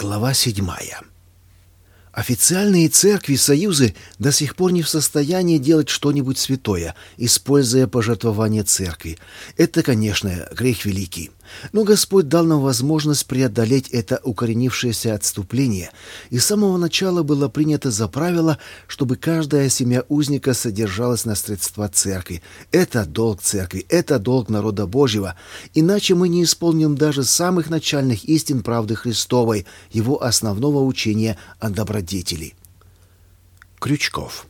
Глава 7. Официальные церкви Союзы до сих пор не в состоянии делать что-нибудь святое, используя пожертвования церкви. Это, конечно, грех великий. Но Господь дал нам возможность преодолеть это укоренившееся отступление, и с самого начала было принято за правило, чтобы каждая семья узника содержалась на средства церкви. Это долг церкви, это долг народа Божьего, иначе мы не исполним даже самых начальных истин правды Христовой, его основного учения о добродетели. Крючков.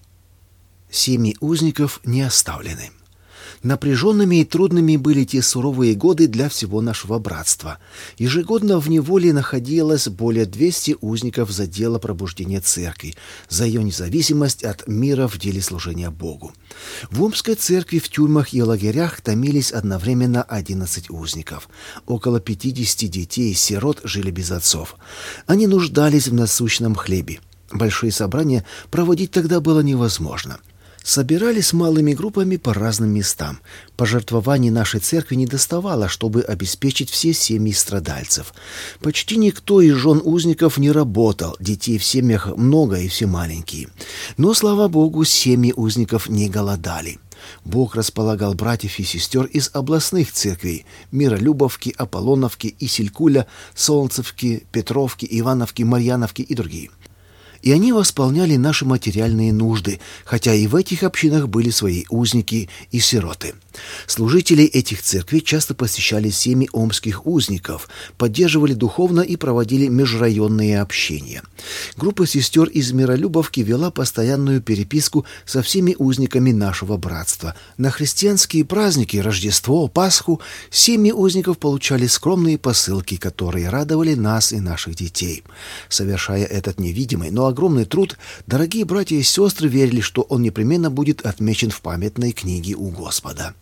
Семьи узников не оставлены. Напряженными и трудными были те суровые годы для всего нашего братства. Ежегодно в неволе находилось более 200 узников за дело пробуждения церкви, за ее независимость от мира в деле служения Богу. В Омской церкви в тюрьмах и лагерях томились одновременно 11 узников. Около 50 детей и сирот жили без отцов. Они нуждались в насущном хлебе. Большие собрания проводить тогда было невозможно. Собирались малыми группами по разным местам. Пожертвований нашей церкви не доставало, чтобы обеспечить все семьи страдальцев. Почти никто из жен узников не работал, детей в семьях много и все маленькие. Но, слава Богу, семьи узников не голодали. Бог располагал братьев и сестер из областных церквей – Миролюбовки, Аполлоновки, Исилькуля, Солнцевки, Петровки, Ивановки, Марьяновки и другие. И они восполняли наши материальные нужды, хотя и в этих общинах были свои узники и сироты. Служители этих церквей часто посещали семьи омских узников, поддерживали духовно и проводили межрайонные общения. Группа сестер из Миролюбовки вела постоянную переписку со всеми узниками нашего братства. На христианские праздники, Рождество, Пасху семьи узников получали скромные посылки, которые радовали нас и наших детей. Совершая этот невидимый, но огромный труд, дорогие братья и сестры верили, что он непременно будет отмечен в памятной книге у Господа.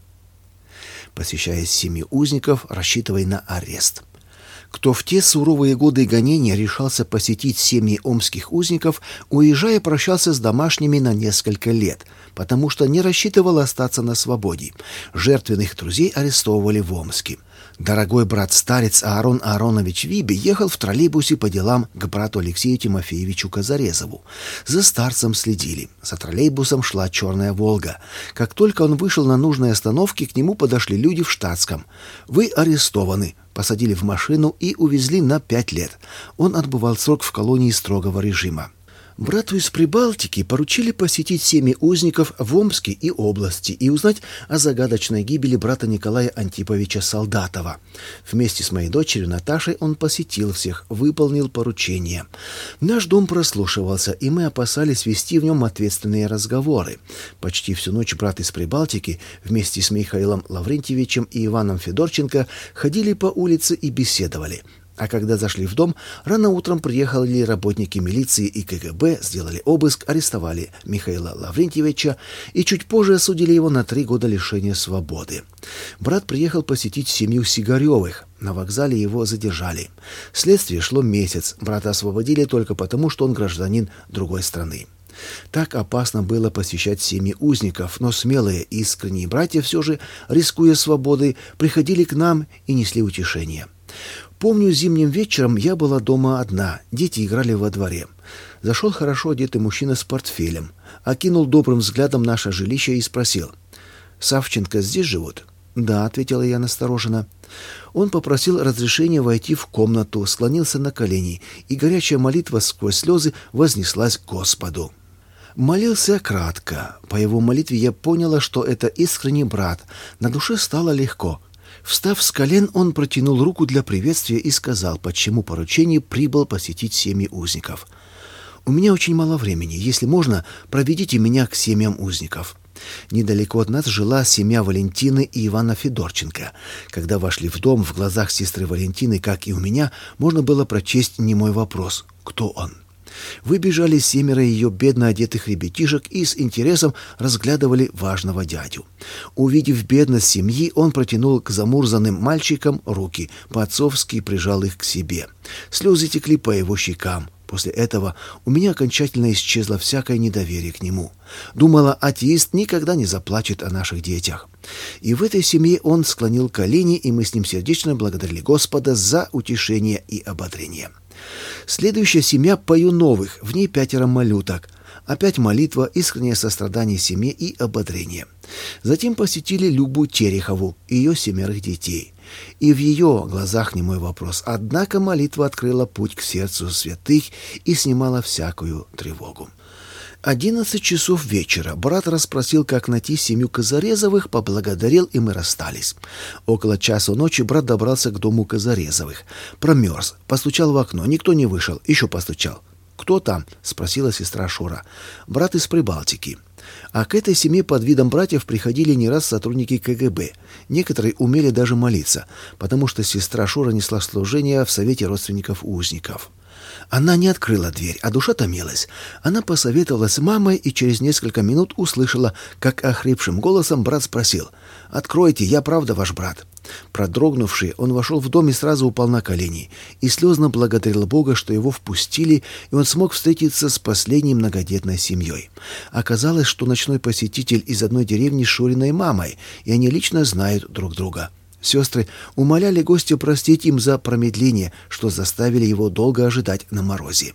Посещая семьи узников, рассчитывая на арест. Кто в те суровые годы гонения решался посетить семьи омских узников, уезжая, прощался с домашними на несколько лет, потому что не рассчитывал остаться на свободе. Жертвенных друзей арестовывали в Омске. Дорогой брат-старец Аарон Ааронович Виби ехал в троллейбусе по делам к брату Алексею Тимофеевичу Казарезову. За старцем следили. За троллейбусом шла черная «Волга». Как только он вышел на нужной остановке, к нему подошли люди в штатском. «Вы арестованы», посадили в машину и увезли на 5 лет. Он отбывал срок в колонии строгого режима. Брату из Прибалтики поручили посетить семьи узников в Омске и области и узнать о загадочной гибели брата Николая Антиповича Солдатова. Вместе с моей дочерью Наташей он посетил всех, выполнил поручение. Наш дом прослушивался, и мы опасались вести в нем ответственные разговоры. Почти всю ночь брат из Прибалтики вместе с Михаилом Лаврентьевичем и Иваном Федорченко ходили по улице и беседовали. А когда зашли в дом, рано утром приехали работники милиции и КГБ, сделали обыск, арестовали Михаила Лаврентьевича и чуть позже осудили его на 3 года лишения свободы. Брат приехал посетить семью Сигаревых. На вокзале его задержали. Следствие шло месяц. Брата освободили только потому, что он гражданин другой страны. Так опасно было посещать семьи узников, но смелые и искренние братья все же, рискуя свободой, приходили к нам и несли утешение. Помню, зимним вечером я была дома одна, дети играли во дворе. Зашел хорошо одетый мужчина с портфелем, окинул добрым взглядом наше жилище и спросил: «Савченко здесь живут?» «Да», — ответила я настороженно. Он попросил разрешения войти в комнату, склонился на колени, и горячая молитва сквозь слезы вознеслась к Господу. Молился кратко. По его молитве я поняла, что это искренний брат. На душе стало легко. Встав с колен, он протянул руку для приветствия и сказал, по чьему поручению прибыл посетить семьи узников. «У меня очень мало времени. Если можно, проведите меня к семьям узников». Недалеко от нас жила семья Валентины и Ивана Федорченко. Когда вошли в дом, в глазах сестры Валентины, как и у меня, можно было прочесть немой вопрос: «Кто он?». Выбежали 7 ее бедно одетых ребятишек и с интересом разглядывали важного дядю. Увидев бедность семьи, он протянул к замурзанным мальчикам руки, по-отцовски прижал их к себе. Слезы текли по его щекам. После этого у меня окончательно исчезло всякое недоверие к нему. Думала, атеист никогда не заплачет о наших детях. И в этой семье он склонил колени, и мы с ним сердечно благодарили Господа за утешение и ободрение. Следующая семья Паюновых, в ней 5 малюток. Опять молитва, искреннее сострадание семье и ободрение. Затем посетили Любу Терехову и ее 7 детей. И в ее глазах немой вопрос. Однако молитва открыла путь к сердцу святых и снимала всякую тревогу. 11 часов вечера брат расспросил, как найти семью Казарезовых, поблагодарил, и мы расстались. Около часу ночи брат добрался к дому Казарезовых. Промерз, постучал в окно, никто не вышел, еще постучал. «Кто там?» — спросила сестра Шура. «Брат из Прибалтики». А к этой семье под видом братьев приходили не раз сотрудники КГБ. Некоторые умели даже молиться, потому что сестра Шура несла служение в Совете родственников узников. Она не открыла дверь, а душа томилась. Она посоветовалась с мамой и через несколько минут услышала, как охрипшим голосом брат спросил: «Откройте, я правда ваш брат». Продрогнувший, он вошел в дом и сразу упал на колени, и слезно благодарил Бога, что его впустили, и он смог встретиться с последней многодетной семьей. Оказалось, что ночной посетитель из одной деревни с Шуриной мамой, и они лично знают друг друга. Сестры умоляли гостя простить им за промедление, что заставили его долго ожидать на морозе.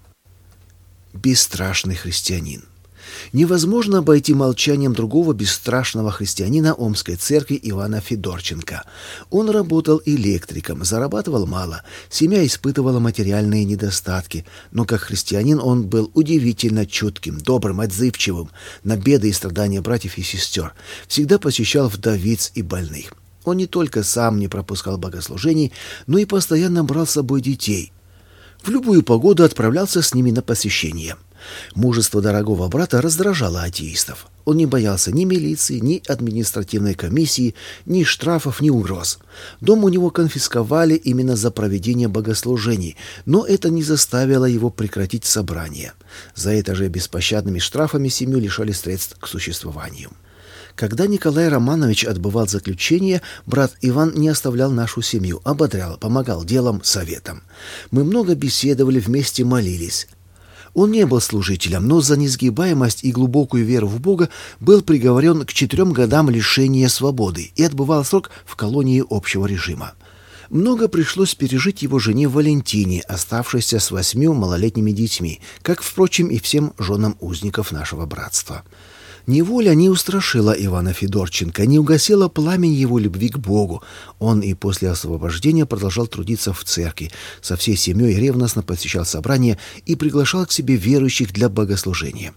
Бесстрашный христианин. Невозможно обойти молчанием другого бесстрашного христианина Омской церкви Ивана Федорченко. Он работал электриком, зарабатывал мало, семья испытывала материальные недостатки, но как христианин он был удивительно чутким, добрым, отзывчивым на беды и страдания братьев и сестер, всегда посещал вдовиц и больных. Он не только сам не пропускал богослужений, но и постоянно брал с собой детей. В любую погоду отправлялся с ними на посещение. Мужество дорогого брата раздражало атеистов. Он не боялся ни милиции, ни административной комиссии, ни штрафов, ни угроз. Дом у него конфисковали именно за проведение богослужений, но это не заставило его прекратить собрание. За это же беспощадными штрафами семью лишали средств к существованию. Когда Николай Романович отбывал заключение, брат Иван не оставлял нашу семью, ободрял, помогал делом, советом. Мы много беседовали, вместе молились. Он не был служителем, но за несгибаемость и глубокую веру в Бога был приговорен к 4 годам лишения свободы и отбывал срок в колонии общего режима. Много пришлось пережить его жене Валентине, оставшейся с 8 малолетними детьми, как, впрочем, и всем женам узников нашего братства. Неволя не устрашила Ивана Федорченко, не угасила пламень его любви к Богу. Он и после освобождения продолжал трудиться в церкви, со всей семьей ревностно посещал собрания и приглашал к себе верующих для богослужения.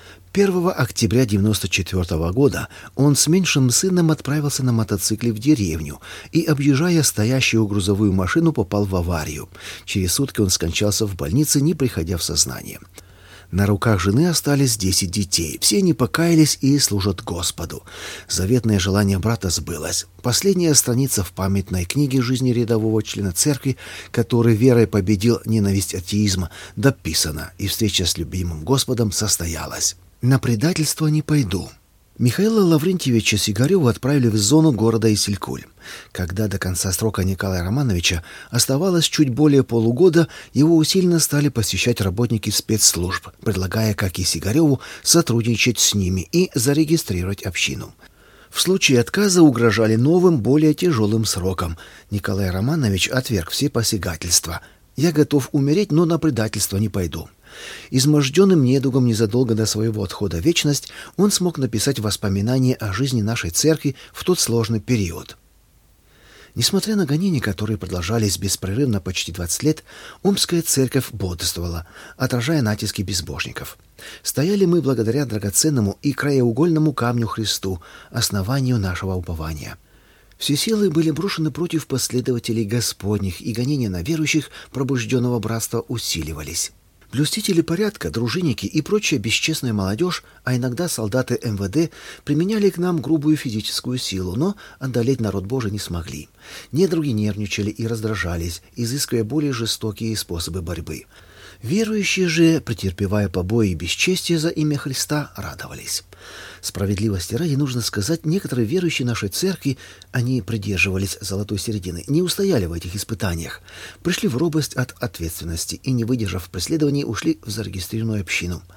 1 октября 1994 года он с меньшим сыном отправился на мотоцикле в деревню и, объезжая стоящую грузовую машину, попал в аварию. Через сутки он скончался в больнице, не приходя в сознание. На руках жены остались 10 детей. Все они покаялись и служат Господу. Заветное желание брата сбылось. Последняя страница в памятной книге жизни рядового члена церкви, который верой победил ненависть атеизма, дописана, и встреча с любимым Господом состоялась. «На предательство не пойду». Михаила Лаврентьевича Сигарева отправили в зону города Исилькуль. Когда до конца срока Николая Романовича оставалось чуть более полугода, его усиленно стали посещать работники спецслужб, предлагая, как и Сигареву, сотрудничать с ними и зарегистрировать общину. В случае отказа угрожали новым, более тяжелым сроком. Николай Романович отверг все посягательства. «Я готов умереть, но на предательство не пойду». Изможденным недугом незадолго до своего отхода в вечность он смог написать воспоминания о жизни нашей церкви в тот сложный период. Несмотря на гонения, которые продолжались беспрерывно почти 20 лет, Омская церковь бодрствовала, отражая натиски безбожников. Стояли мы благодаря драгоценному и краеугольному камню Христу, основанию нашего упования. Все силы были брошены против последователей Господних, и гонения на верующих пробужденного братства усиливались. Блюстители порядка, дружинники и прочая бесчестная молодежь, а иногда солдаты МВД, применяли к нам грубую физическую силу, но одолеть народ Божий не смогли. Недруги нервничали и раздражались, изыскивая более жестокие способы борьбы. Верующие же, претерпевая побои и бесчестие за имя Христа, радовались. Справедливости ради нужно сказать, некоторые верующие нашей церкви, они придерживались золотой середины, не устояли в этих испытаниях, пришли в робость от ответственности и, не выдержав преследований, ушли в зарегистрированную общину.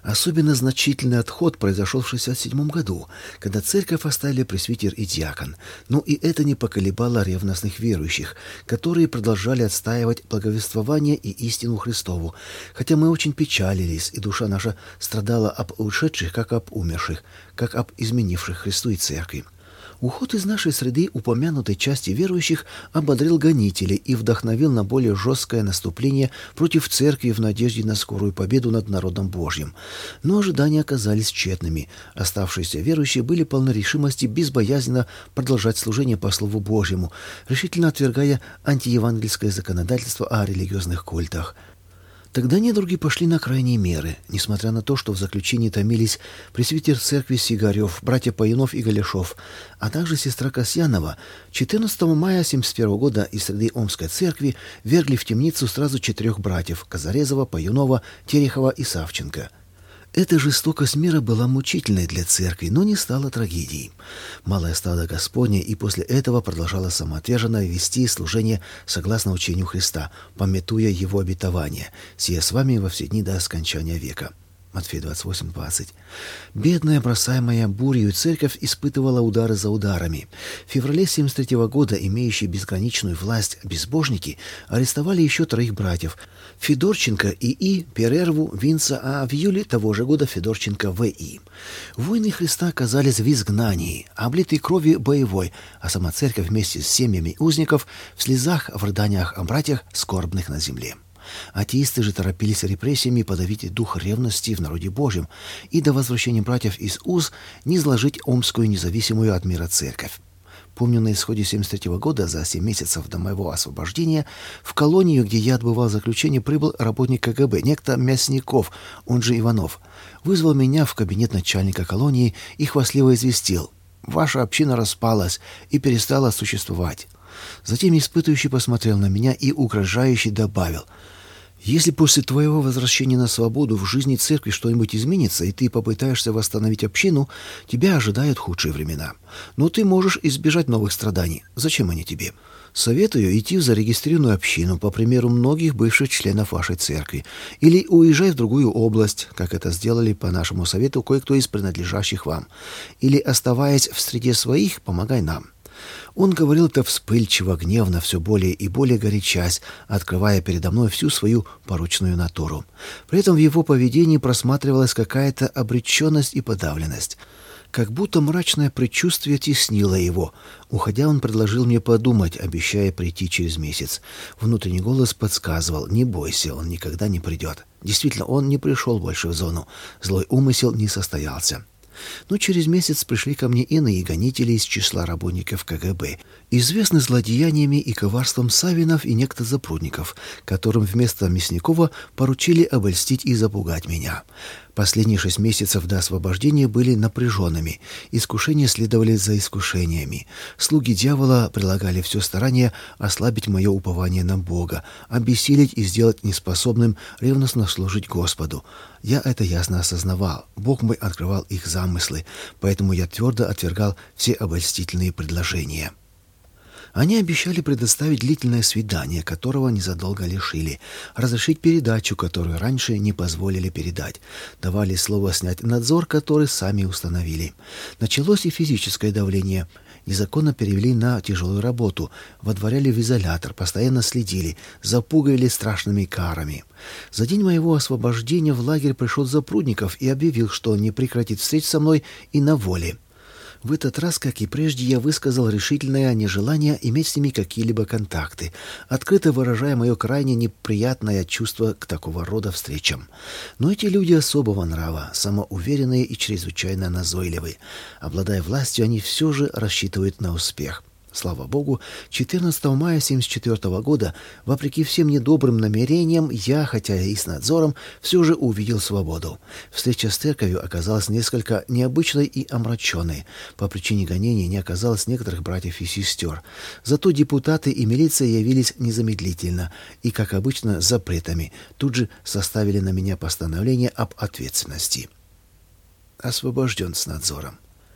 Особенно значительный отход произошел в 1967 году, когда церковь оставили пресвитер и диакон. Но и это не поколебало ревностных верующих, которые продолжали отстаивать благовествование и истину Христову, хотя мы очень печалились, и душа наша страдала об ушедших, как об умерших, как об изменивших Христу и церкви. Уход из нашей среды упомянутой части верующих ободрил гонителей и вдохновил на более жесткое наступление против церкви в надежде на скорую победу над народом Божьим. Но ожидания оказались тщетными. Оставшиеся верующие были полны решимости безбоязненно продолжать служение по Слову Божьему, решительно отвергая антиевангельское законодательство о религиозных культах. Тогда недруги пошли на крайние меры, несмотря на то, что в заключении томились пресвитер церкви Сигарев, братья Паюнов и Галешов, а также сестра Касьянова. 14 мая 1971 года из среды Омской церкви вергли в темницу сразу 4 братьев – Казарезова, Паюнова, Терехова и Савченко. Эта жестокость мира была мучительной для церкви, но не стала трагедией. Малое стадо Господне и после этого продолжало самоотверженно вести служение согласно учению Христа, памятуя Его обетование, «Сия с вами во все дни до скончания века». Матфея 28:20. Бедная, бросаемая бурею церковь испытывала удары за ударами. В феврале 1973 года имеющие безграничную власть безбожники арестовали еще 3 братьев – Федорченко И.И., Перерву, Винца, а в июле того же года Федорченко В.И. Воины Христа оказались в изгнании, облитой кровью боевой, а сама церковь вместе с семьями узников в слезах, в рыданиях о братьях, скорбных на земле. Атеисты же торопились репрессиями подавить дух ревности в народе Божьем и до возвращения братьев из уз низложить Омскую независимую от мира церковь. Помню, на исходе 1973 года, за 7 месяцев до моего освобождения, в колонию, где я отбывал заключение, прибыл работник КГБ, некто Мясников, он же Иванов. Вызвал меня в кабинет начальника колонии и хвастливо известил: «Ваша община распалась и перестала существовать». Затем испытующий посмотрел на меня и угрожающе добавил: «Если после твоего возвращения на свободу в жизни церкви что-нибудь изменится, и ты попытаешься восстановить общину, тебя ожидают худшие времена. Но ты можешь избежать новых страданий. Зачем они тебе? Советую идти в зарегистрированную общину, по примеру многих бывших членов вашей церкви, или уезжай в другую область, как это сделали по нашему совету кое-кто из принадлежащих вам, или, оставаясь в среде своих, помогай нам». Он говорил это вспыльчиво, гневно, все более и более горячась, открывая передо мной всю свою порочную натуру. При этом в его поведении просматривалась какая-то обреченность и подавленность. Как будто мрачное предчувствие теснило его. Уходя, он предложил мне подумать, обещая прийти через месяц. Внутренний голос подсказывал: «Не бойся, он никогда не придет». Действительно, он не пришел больше в зону. Злой умысел не состоялся. Но через месяц пришли ко мне иные гонители из числа работников КГБ, известны злодеяниями и коварством Савинов и некто Запрудников, которым вместо Мясникова поручили обольстить и запугать меня. Последние 6 месяцев до освобождения были напряженными, искушения следовали за искушениями. Слуги дьявола прилагали все старание ослабить мое упование на Бога, обессилить и сделать неспособным ревностно служить Господу. Я это ясно осознавал. Бог мой открывал их замыслы, поэтому я твердо отвергал все обольстительные предложения. Они обещали предоставить длительное свидание, которого незадолго лишили, разрешить передачу, которую раньше не позволили передать, давали слово снять надзор, который сами установили. Началось и физическое давление. Незаконно перевели на тяжелую работу, водворяли в изолятор, постоянно следили, запугивали страшными карами. За день моего освобождения в лагерь пришел Запрудников и объявил, что не прекратит встреч со мной и на воле. В этот раз, как и прежде, я высказал решительное нежелание иметь с ними какие-либо контакты, открыто выражая мое крайне неприятное чувство к такого рода встречам. Но эти люди особого нрава, самоуверенные и чрезвычайно назойливые. Обладая властью, они все же рассчитывают на успех. Слава Богу, 14 мая 1974 года, вопреки всем недобрым намерениям, я, хотя и с надзором, все же увидел свободу. Встреча с церковью оказалась несколько необычной и омраченной. По причине гонений не оказалось некоторых братьев и сестер. Зато депутаты и милиция явились незамедлительно и, как обычно, с запретами. Тут же составили на меня постановление об ответственности. Освобожден с надзором.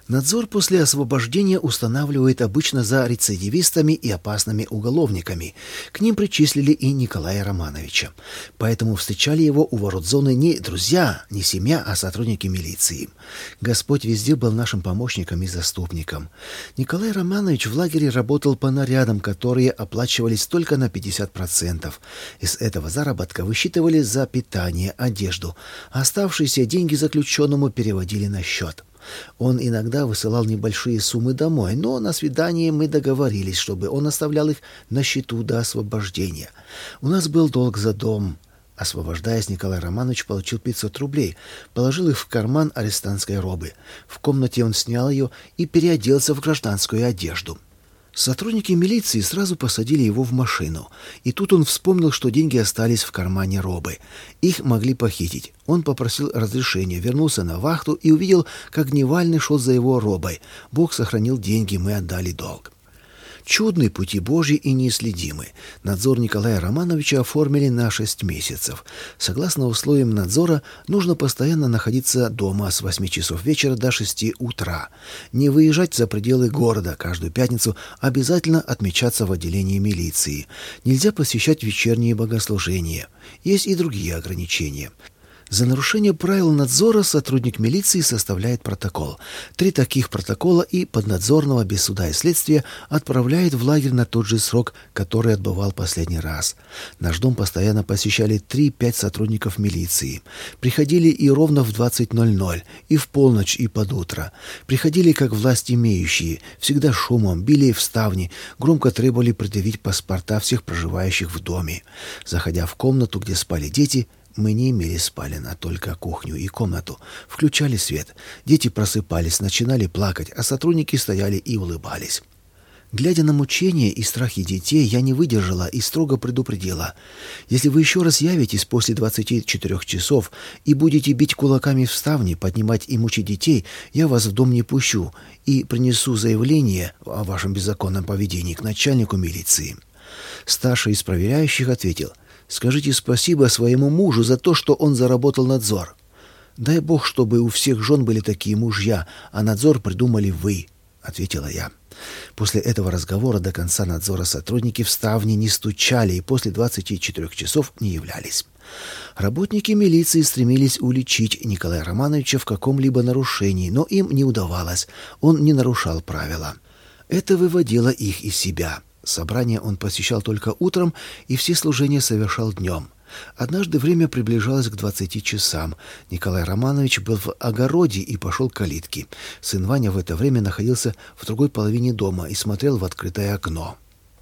Надзор после освобождения устанавливает обычно за рецидивистами и опасными уголовниками. К ним причислили и Николая Романовича. Поэтому встречали его у ворот зоны не друзья, не семья, а сотрудники милиции. Господь везде был нашим помощником и заступником. Николай Романович в лагере работал по нарядам, которые оплачивались только на 50%. Из этого заработка высчитывали за питание, одежду, а оставшиеся деньги заключенному переводили на счет. Он иногда высылал небольшие суммы домой, но на свидании мы договорились, чтобы он оставлял их на счету до освобождения. У нас был долг за дом. Освобождаясь, Николай Романович получил 500 рублей, положил их в карман арестантской робы. В комнате он снял ее и переоделся в гражданскую одежду. Сотрудники милиции сразу посадили его в машину. И тут он вспомнил, что деньги остались в кармане робы. Их могли похитить. Он попросил разрешения, вернулся на вахту и увидел, как Дневальный шел за его робой. Бог сохранил деньги, мы отдали долг. Чудные пути Божьи и неисследимы. Надзор Николая Романовича оформили на 6 месяцев. Согласно условиям надзора, нужно постоянно находиться дома с 8 часов вечера до 6 утра. Не выезжать за пределы города. Каждую пятницу обязательно отмечаться в отделении милиции. Нельзя посещать вечерние богослужения. Есть и другие ограничения. За нарушение правил надзора сотрудник милиции составляет протокол. 3 таких протокола и поднадзорного без суда и следствия отправляет в лагерь на тот же срок, который отбывал последний раз. Наш дом постоянно посещали 3-5 сотрудников милиции. Приходили и ровно в 20:00, и в полночь, и под утро. Приходили как власть имеющие, всегда шумом, били в ставни, громко требовали предъявить паспорта всех проживающих в доме. Заходя в комнату, где спали дети, мы не имели спален, а только кухню и комнату. Включали свет. Дети просыпались, начинали плакать, а сотрудники стояли и улыбались. Глядя на мучения и страхи детей, я не выдержала и строго предупредила: если вы еще раз явитесь после 24 часов и будете бить кулаками в ставни, поднимать и мучить детей, я вас в дом не пущу и принесу заявление о вашем беззаконном поведении к начальнику милиции. Старший из проверяющих ответил: скажите спасибо своему мужу за то, что он заработал надзор. Дай Бог, чтобы у всех жен были такие мужья, а надзор придумали вы, ответила я. После этого разговора до конца надзора сотрудники в ставни не стучали и после 24 часов не являлись. Работники милиции стремились уличить Николая Романовича в каком-либо нарушении, но им не удавалось. Он не нарушал правила. Это выводило их из себя. Собрание он посещал только утром и все служения совершал днем. Однажды время приближалось к 20 часам. Николай Романович был в огороде и пошел к калитке. Сын Ваня в это время находился в другой половине дома и смотрел в открытое окно.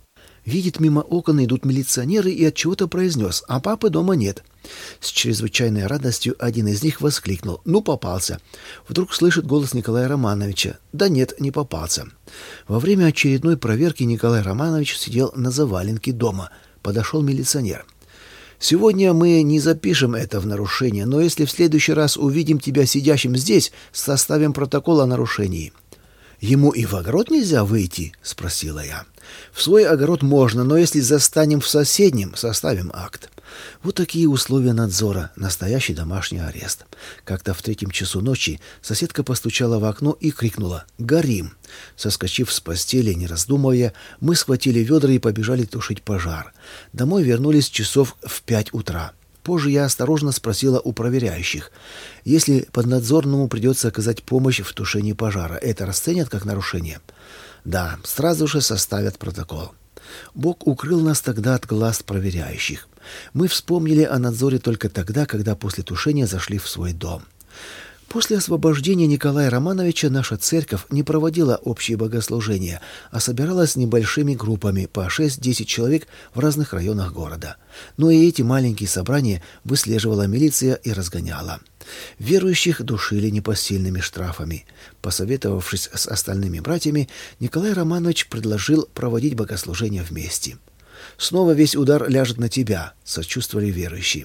Видит, мимо окон идут милиционеры и от чего-то произнес: «А папы дома нет». С чрезвычайной радостью один из них воскликнул: «Ну, попался». Вдруг слышит голос Николая Романовича: «Да нет, не попался». Во время очередной проверки Николай Романович сидел на заваленке дома. Подошел милиционер. «Сегодня мы не запишем это в нарушение, но если в следующий раз увидим тебя сидящим здесь, составим протокол о нарушении». «Ему и в огород нельзя выйти?» — спросила я. «В свой огород можно, но если застанем в соседнем, составим акт». Вот такие условия надзора, настоящий домашний арест. Как-то в 3 часу ночи соседка постучала в окно и крикнула: «Горим!». Соскочив с постели, не раздумывая, мы схватили ведра и побежали тушить пожар. Домой вернулись часов в 5 утра. Позже я осторожно спросила у проверяющих: если поднадзорному придется оказать помощь в тушении пожара, это расценят как нарушение? Да, сразу же составят протокол. Бог укрыл нас тогда от глаз проверяющих. Мы вспомнили о надзоре только тогда, когда после тушения зашли в свой дом. После освобождения Николая Романовича наша церковь не проводила общие богослужения, а собиралась небольшими группами по 6-10 человек в разных районах города. Но и эти маленькие собрания выслеживала милиция и разгоняла. Верующих душили непосильными штрафами. Посоветовавшись с остальными братьями, Николай Романович предложил проводить богослужения вместе. «Снова весь удар ляжет на тебя», — сочувствовали верующие.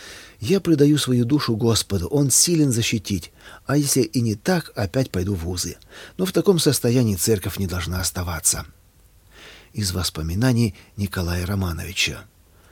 «Я предаю свою душу Господу, Он силен защитить, а если и не так, опять пойду в вузы. Но в таком состоянии церковь не должна оставаться». Из воспоминаний Николая Романовича.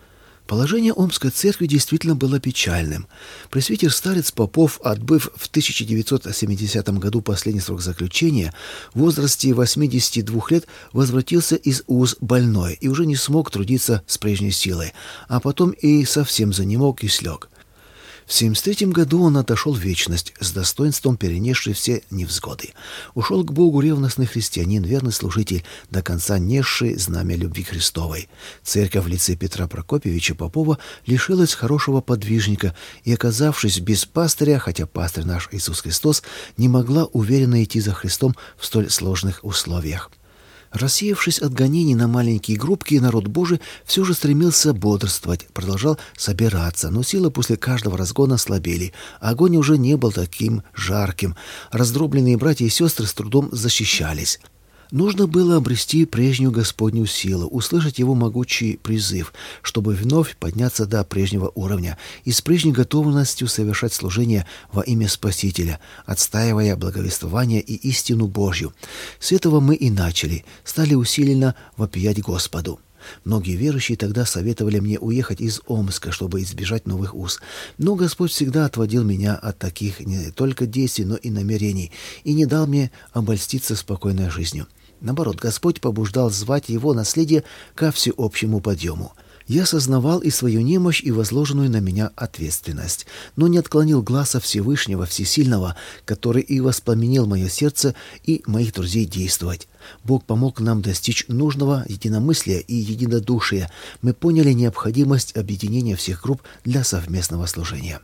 Положение Омской церкви действительно было печальным. Пресвитер-старец Попов, отбыв в 1970 году последний срок заключения, в возрасте 82 лет возвратился из УЗ больной и уже не смог трудиться с прежней силой, а потом и совсем занемог и слег. В 1973 году он отошел в вечность, с достоинством перенесший все невзгоды. Ушел к Богу ревностный христианин, верный служитель, до конца несший знамя любви Христовой. Церковь в лице Петра Прокопьевича Попова лишилась хорошего подвижника и, оказавшись без пастыря, хотя пастырь наш Иисус Христос, не могла уверенно идти за Христом в столь сложных условиях. Рассеявшись от гонений на маленькие группки, народ Божий все же стремился бодрствовать, продолжал собираться, но силы после каждого разгона слабели, а огонь уже не был таким жарким. Раздробленные братья и сестры с трудом защищались. Нужно было обрести прежнюю Господню силу, услышать его могучий призыв, чтобы вновь подняться до прежнего уровня и с прежней готовностью совершать служение во имя Спасителя, отстаивая благовествование и истину Божью. С этого мы и начали, стали усиленно вопиять Господу. Многие верующие тогда советовали мне уехать из Омска, чтобы избежать новых уз. Но Господь всегда отводил меня от таких не только действий, но и намерений, и не дал мне обольститься спокойной жизнью. Наоборот, Господь побуждал звать его наследие ко всеобщему подъему. Я сознавал и свою немощь, и возложенную на меня ответственность, но не отклонил глаза Всевышнего, Всесильного, который и воспламенил мое сердце и моих друзей действовать. Бог помог нам достичь нужного единомыслия и единодушия. Мы поняли необходимость объединения всех групп для совместного служения.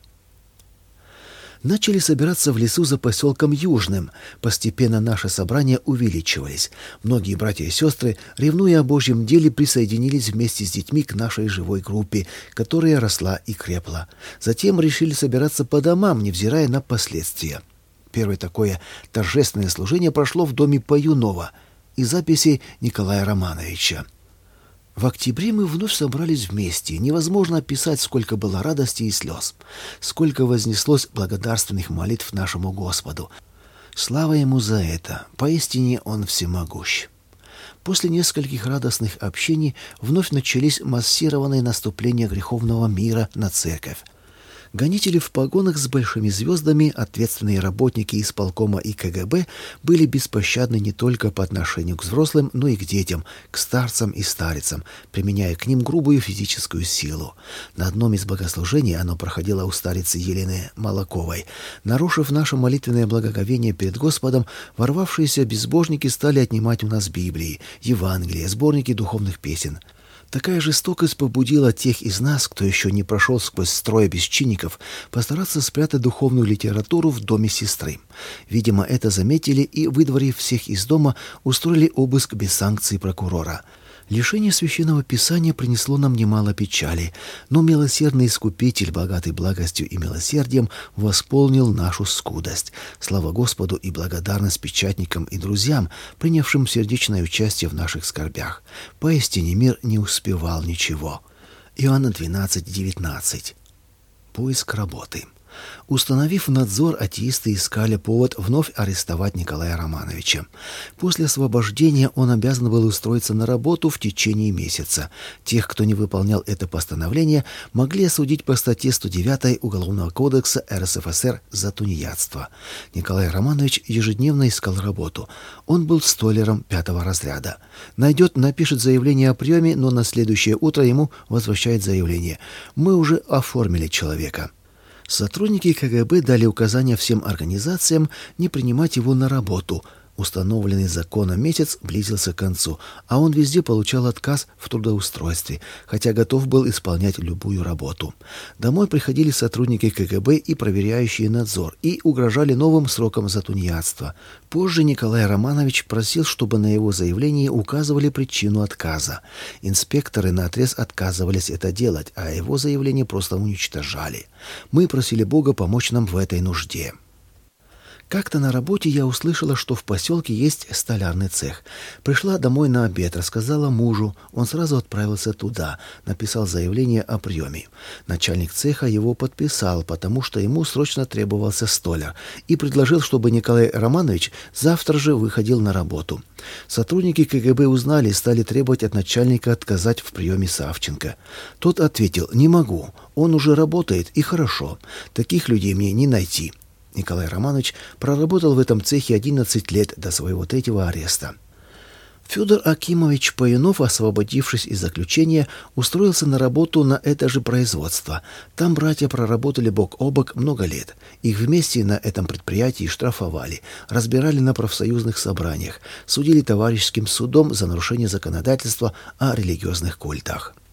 Начали собираться в лесу за поселком Южным. Постепенно наши собрания увеличивались. Многие братья и сестры, ревнуя о Божьем деле, присоединились вместе с детьми к нашей живой группе, которая росла и крепла. Затем решили собираться по домам, невзирая на последствия. Первое такое торжественное служение прошло в доме Паюнова из записи Николая Романовича. В октябре мы вновь собрались вместе. Невозможно описать, сколько было радости и слез, сколько вознеслось благодарственных молитв нашему Господу. Слава Ему за это! Поистине Он всемогущ. После нескольких радостных общений вновь начались массированные наступления греховного мира на церковь. Гонители в погонах с большими звездами, ответственные работники исполкома и КГБ были беспощадны не только по отношению к взрослым, но и к детям, к старцам и старицам, применяя к ним грубую физическую силу. На одном из богослужений оно проходило у старицы Елены Молоковой. Нарушив наше молитвенное благоговение перед Господом, ворвавшиеся безбожники стали отнимать у нас Библии, Евангелие, сборники духовных песен. Такая жестокость побудила тех из нас, кто еще не прошел сквозь строй бесчинников, постараться спрятать духовную литературу в доме сестры. Видимо, это заметили и, выдворив всех из дома, устроили обыск без санкции прокурора. Лишение священного писания принесло нам немало печали, но милосердный Искупитель, богатый благостью и милосердием, восполнил нашу скудость. Слава Господу и благодарность печатникам и друзьям, принявшим сердечное участие в наших скорбях. Поистине мир не успевал ничего. Иоанна 12:19. Поиск работы. Установив надзор, атеисты искали повод вновь арестовать Николая Романовича. После освобождения он обязан был устроиться на работу в течение месяца. Тех, кто не выполнял это постановление, могли осудить по статье 109 Уголовного кодекса РСФСР за тунеядство. Николай Романович ежедневно искал работу. Он был столяром 5-го разряда. Найдет, напишет заявление о приеме, но на следующее утро ему возвращает заявление. «Мы уже оформили человека». Сотрудники КГБ дали указания всем организациям не принимать его на работу. Установленный законом месяц близился к концу, а он везде получал отказ в трудоустройстве, хотя готов был исполнять любую работу. Домой приходили сотрудники КГБ и проверяющие надзор, и угрожали новым сроком за тунеядство. Позже Николай Романович просил, чтобы на его заявлении указывали причину отказа. Инспекторы наотрез отказывались это делать, а его заявление просто уничтожали. Мы просили Бога помочь нам в этой нужде. Как-то на работе я услышала, что в поселке есть столярный цех. Пришла домой на обед, рассказала мужу. Он сразу отправился туда, написал заявление о приеме. Начальник цеха его подписал, потому что ему срочно требовался столяр, и предложил, чтобы Николай Романович завтра же выходил на работу. Сотрудники КГБ узнали и стали требовать от начальника отказать в приеме Савченко. Тот ответил: «Не могу, он уже работает, и хорошо. Таких людей мне не найти». Николай Романович проработал в этом цехе 11 лет до своего 3-го ареста. Федор Акимович Паюнов, освободившись из заключения, устроился на работу на это же производство. Там братья проработали бок о бок много лет. Их вместе на этом предприятии штрафовали, разбирали на профсоюзных собраниях, судили товарищеским судом за нарушение законодательства о религиозных культах.